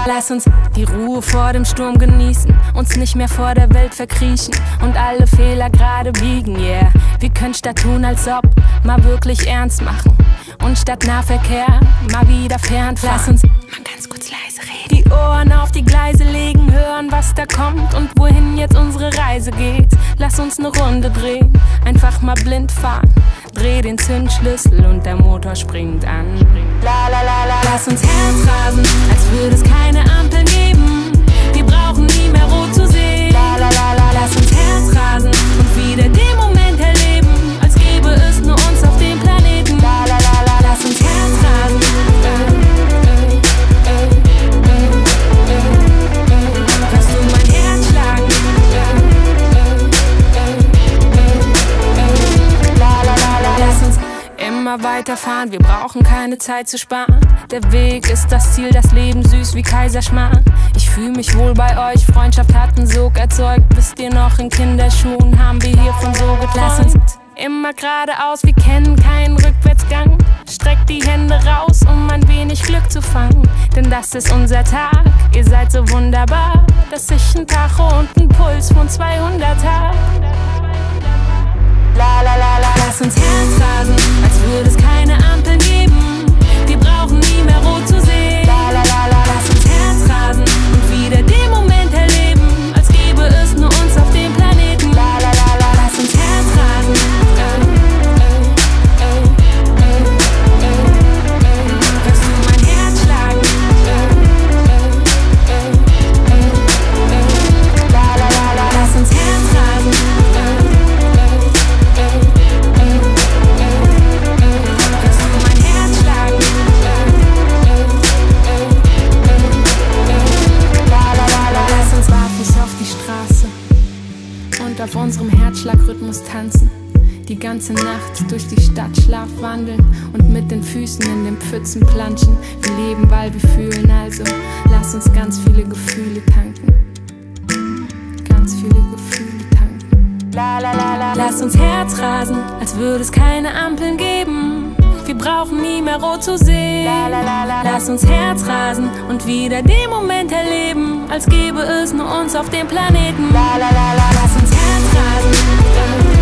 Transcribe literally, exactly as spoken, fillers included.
Lass uns die Ruhe vor dem Sturm genießen, uns nicht mehr vor der Welt verkriechen und alle Fehler gerade biegen, yeah. Wir können statt tun, als ob, mal wirklich ernst machen und statt Nahverkehr mal wieder fernfahren. Lass uns mal ganz kurz leise reden, die Ohren auf die Gleise legen, hören, was da kommt und wohin jetzt unsere Reise geht. Lass uns eine Runde drehen, einfach mal blind fahren. Dreh den Zündschlüssel und der Motor springt an. La, la, la, la. Lass uns Herz rasen, als würde es keine Ampeln geben. Wir brauchen nie mehr rot zu sehen. La, la, la, la. Lass uns Herz rasen und wieder den Moment erleben, als gäbe es nur uns auf dem Planeten. La, la, la, la. Lass uns Herz rasen. Äh, äh, äh, äh, äh, äh. Hörst du mein Herz schlagen? Lass uns immer weiterfahren, wir brauchen keine Zeit zu sparen. Der Weg ist das Ziel, das Leben süß wie Kaiserschmarrn. Ich fühle mich wohl bei euch, Freundschaft hat einen Sog erzeugt. Wisst ihr noch, in Kinderschuhen haben wir hiervon so geträumt. Lass uns immer geradeaus, wir kennen keinen Rückwärtsgang. Streckt die Hände raus, um ein wenig Glück zu fangen. Denn das ist unser Tag, ihr seid so wunderbar, dass ich ein Tacho und ein Puls von zweihundert hab. La, la, la, la. Lass uns Herz rasen, als würde es keine Ampeln geben. Wir brauchen nie mehr rot zu sehen. La, la, la, la. Lass uns Herz rasen und wieder den Moment erleben, als gäbe es nur uns auf dem Planeten. La, la, la, la. Lass uns Herz rasen. Äh, äh, äh, äh, äh, äh. Hörst du mein Herz schlagen? Äh, äh, äh, äh, äh. La, la, la, la. Lass uns Herz rasen. Äh, auf unserem Herzschlagrhythmus tanzen, die ganze Nacht durch die Stadt schlafwandeln und mit den Füßen in den Pfützen planschen. Wir leben, weil wir fühlen, also lass uns ganz viele Gefühle tanken. Ganz viele Gefühle tanken. La, la, la, la. Lass uns Herz rasen, als würde es keine Ampeln geben. Wir brauchen nie mehr rot zu sehen. La, la, la, la. Lass uns Herz rasen und wieder den Moment erleben, als gäbe es nur uns auf dem Planeten. La, la, la, la. Lass uns Herz rasen.